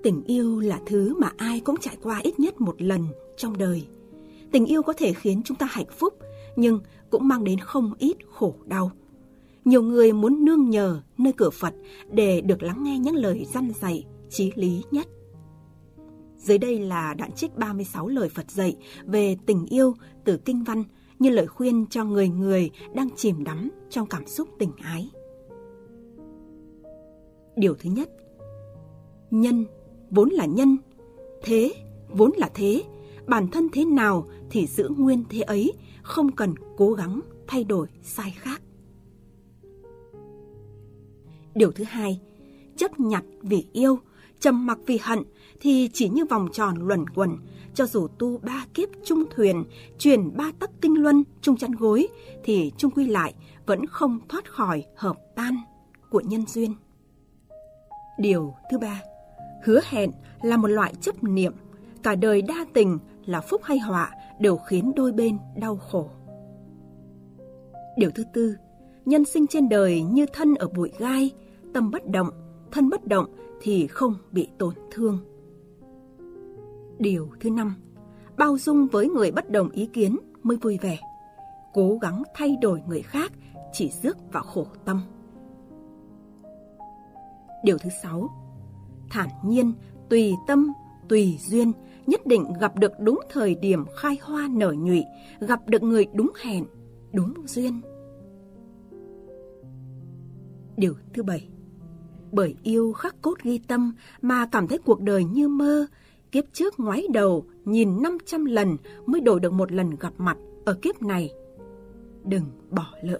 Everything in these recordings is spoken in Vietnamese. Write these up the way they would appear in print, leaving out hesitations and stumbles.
Tình yêu là thứ mà ai cũng trải qua ít nhất một lần trong đời. Tình yêu có thể khiến chúng ta hạnh phúc, nhưng cũng mang đến không ít khổ đau. Nhiều người muốn nương nhờ nơi cửa Phật để được lắng nghe những lời răn dạy chí lý nhất. Dưới đây là đoạn trích 36 lời Phật dạy về tình yêu từ kinh văn, như lời khuyên cho người người đang chìm đắm trong cảm xúc tình ái. Điều thứ nhất, nhân vốn là nhân, thế vốn là thế, bản thân thế nào thì giữ nguyên thế ấy, không cần cố gắng thay đổi sai khác. Điều thứ hai, chấp nhặt vì yêu, trầm mặc vì hận thì chỉ như vòng tròn luẩn quẩn, cho dù tu 3 kiếp chung thuyền, truyền 3 tấc kinh luân chung chăn gối thì chung quy lại vẫn không thoát khỏi hợp tan của nhân duyên. Điều thứ ba, hứa hẹn là một loại chấp niệm, cả đời đa tình là phúc hay họa đều khiến đôi bên đau khổ. Điều thứ tư, nhân sinh trên đời như thân ở bụi gai, tâm bất động, thân bất động thì không bị tổn thương. Điều thứ năm, bao dung với người bất đồng ý kiến mới vui vẻ, cố gắng thay đổi người khác chỉ rước vào khổ tâm. Điều thứ sáu, thản nhiên, tùy tâm, tùy duyên, nhất định gặp được đúng thời điểm khai hoa nở nhụy, gặp được người đúng hẹn, đúng duyên. Điều thứ bảy, bởi yêu khắc cốt ghi tâm mà cảm thấy cuộc đời như mơ, kiếp trước ngoái đầu nhìn 500 lần mới đổi được một lần gặp mặt ở kiếp này. Đừng bỏ lỡ.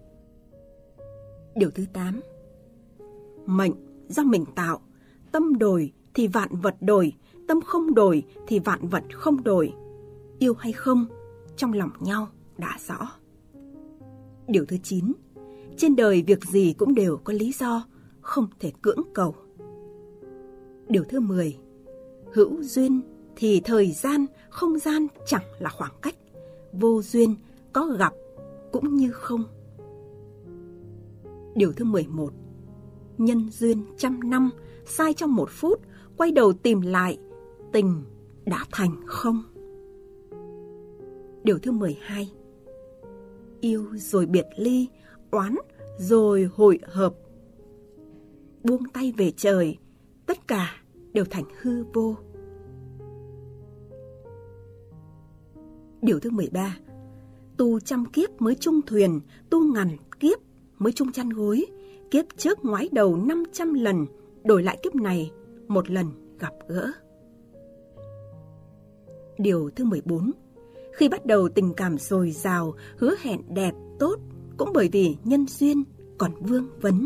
Điều thứ 8, mệnh do mình tạo, tâm đổi thì vạn vật đổi, tâm không đổi thì vạn vật không đổi. Yêu hay không, trong lòng nhau đã rõ. Điều thứ 9, trên đời việc gì cũng đều có lý do, không thể cưỡng cầu. Điều thứ 10, hữu duyên thì thời gian, không gian chẳng là khoảng cách, vô duyên có gặp cũng như không. Điều thứ 11, nhân duyên trăm năm, sai trong 1 phút, quay đầu tìm lại, tình đã thành không. Điều thứ 12, yêu rồi biệt ly, oán rồi hội hợp, buông tay về trời, tất cả đều thành hư vô. Điều thứ 13, tu 100 kiếp mới chung thuyền, tu 1000 kiếp mới chung chăn gối, kiếp trước ngoái đầu 500 lần, đổi lại kiếp này 1 lần gặp gỡ. Điều thứ 14, khi bắt đầu tình cảm dồi dào, hứa hẹn đẹp, tốt, cũng bởi vì nhân duyên còn vương vấn.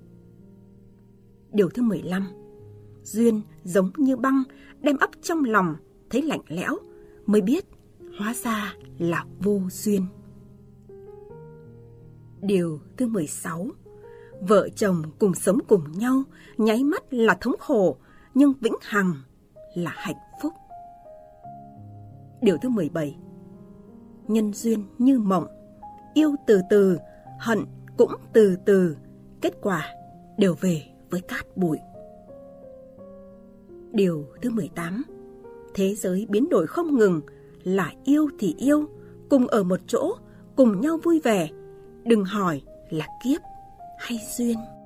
Điều thứ 15, duyên giống như băng, đem ấp trong lòng, thấy lạnh lẽo, mới biết hóa ra là vô duyên. Điều thứ 16, vợ chồng cùng sống cùng nhau, nháy mắt là thống khổ, nhưng vĩnh hằng là hạnh phúc. Điều thứ 17, nhân duyên như mộng, yêu từ từ, hận cũng từ từ, kết quả đều về với cát bụi. Điều thứ 18, thế giới biến đổi không ngừng, là yêu thì yêu, cùng ở một chỗ, cùng nhau vui vẻ, đừng hỏi là kiếp hay duyên.